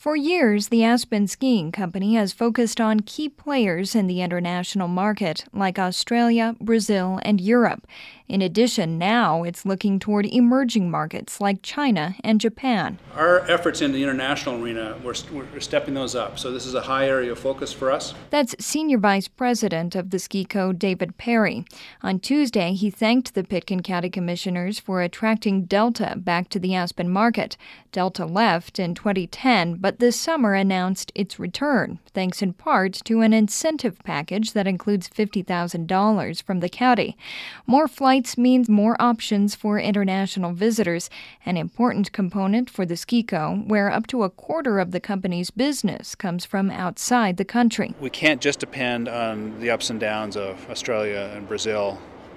For years, the Aspen Skiing Company has focused on key players in the international market, like Australia, Brazil, and Europe. In addition, now it's looking toward emerging markets like China and Japan. Our efforts in the international arena, we're stepping those up. So this is a high area of focus for us. That's Senior Vice President of the Ski Co, David Perry. On Tuesday, he thanked the Pitkin County Commissioners for attracting Delta back to the Aspen market. Delta left in 2010, but this summer announced its return, thanks in part to an incentive package that includes $50,000 from the county. More flights means more options for international visitors, an important component for the Ski Co, where up to a quarter of the company's business comes from outside the country. We can't just depend on the ups and downs of Australia and Brazil,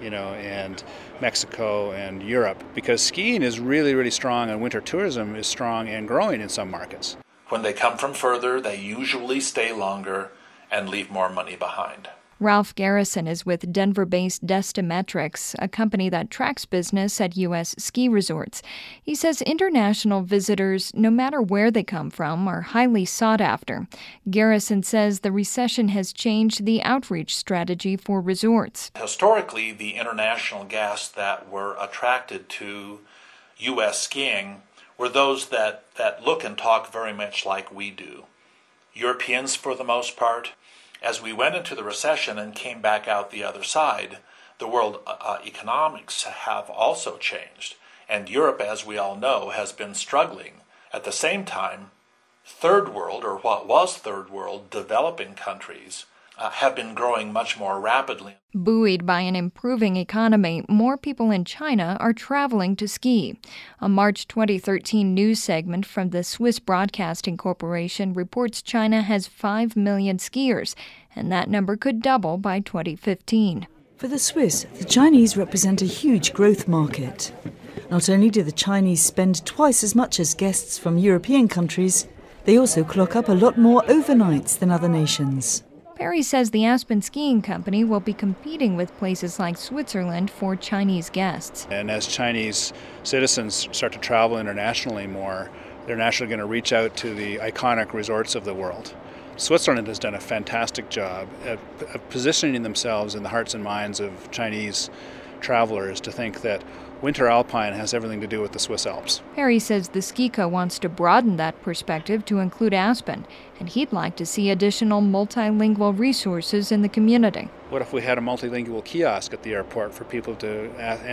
and Mexico and Europe, because skiing is really, really strong and winter tourism is strong and growing in some markets. When they come from further, they usually stay longer and leave more money behind. Ralph Garrison is with Denver-based Destimetrics, a company that tracks business at U.S. ski resorts. He says international visitors, no matter where they come from, are highly sought after. Garrison says the recession has changed the outreach strategy for resorts. Historically, the international guests that were attracted to U.S. skiing were those that look and talk very much like we do. Europeans, for the most part. As we went into the recession and came back out the other side, the world economics have also changed. And Europe, as we all know, has been struggling. At the same time, third world, or what was third world, developing countries, have been growing much more rapidly. Buoyed by an improving economy, more people in China are traveling to ski. A March 2013 news segment from the Swiss Broadcasting Corporation reports China has 5 million skiers, and that number could double by 2015. For the Swiss, the Chinese represent a huge growth market. Not only do the Chinese spend twice as much as guests from European countries, they also clock up a lot more overnights than other nations. Perry says the Aspen Skiing Company will be competing with places like Switzerland for Chinese guests. And as Chinese citizens start to travel internationally more, they're naturally going to reach out to the iconic resorts of the world. Switzerland has done a fantastic job of positioning themselves in the hearts and minds of Chinese travelers to think that winter alpine has everything to do with the Swiss Alps. Perry says the Ski Co wants to broaden that perspective to include Aspen, and he'd like to see additional multilingual resources in the community. What if we had a multilingual kiosk at the airport for people to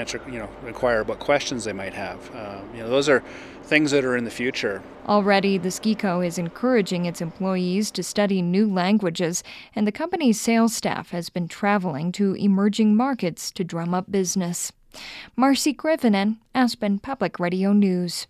inquire about questions they might have? Those are things that are in the future. Already, the Ski Co is encouraging its employees to study new languages, and the company's sales staff has been traveling to emerging markets to drum up business. Marcy Griffin, Aspen Public Radio News.